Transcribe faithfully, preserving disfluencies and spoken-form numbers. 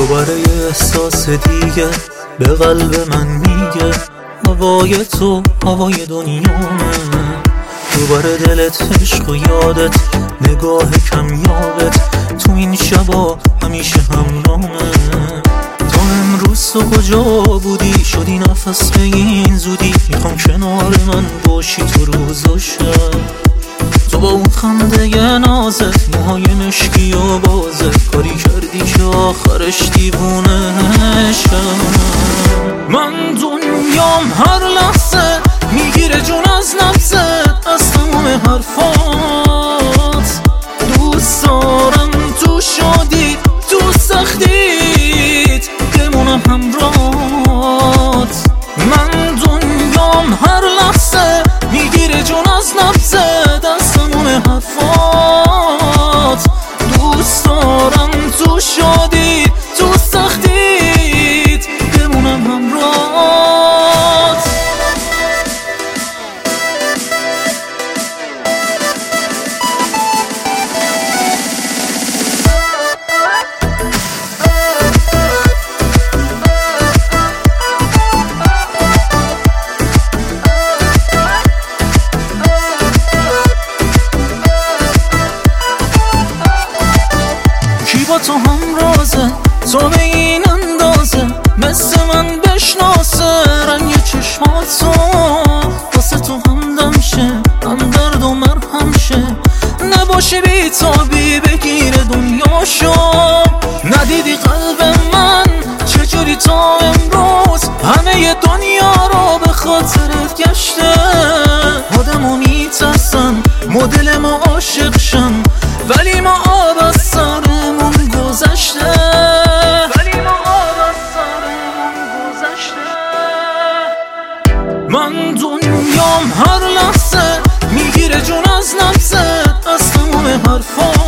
دوباره یه احساس دیگه به قلب من میگه هوای تو هوای دنیامه. دوباره دلت عشق و یادت نگاه کمیابت تو این شبا همیشه همرامه. تو امروز تو کجا بودی شدی نفس به این زودی؟ میخوام کنار من باشی تو روز و شب. تو با اون خنده نازت موهای مشکی و بازت کاری کردی که آخرش دیوونه شم. من دنیام هر لحظه میگیره جون از نفست از تمام حرفات. دوست دارم تو شادی تو سختیت بمونم همراهت. من دنیام هر لحظه میگیره جون از نفست از تمام حرفات. دوست دارم تو شادی تو سختیت بمونم همراهت. با تو همرازه تو به این اندازه مثل من بشناسه رنگ چشماتو واسه تو همدم شه هم درد و مرهم شه. نباشه بی تابی بگیره دنیاشو. ندیدی قلب من چجوری تا امروز همه دنیا رو به خاطرت گشته. آدمو میترسن مدل ما عاشق شن ولی ما آب از سرمون گذشته. ولی ما آب از سرمون گذشته. من دنیام هر لحظه میگیره جون از نفست از تمام حرفات.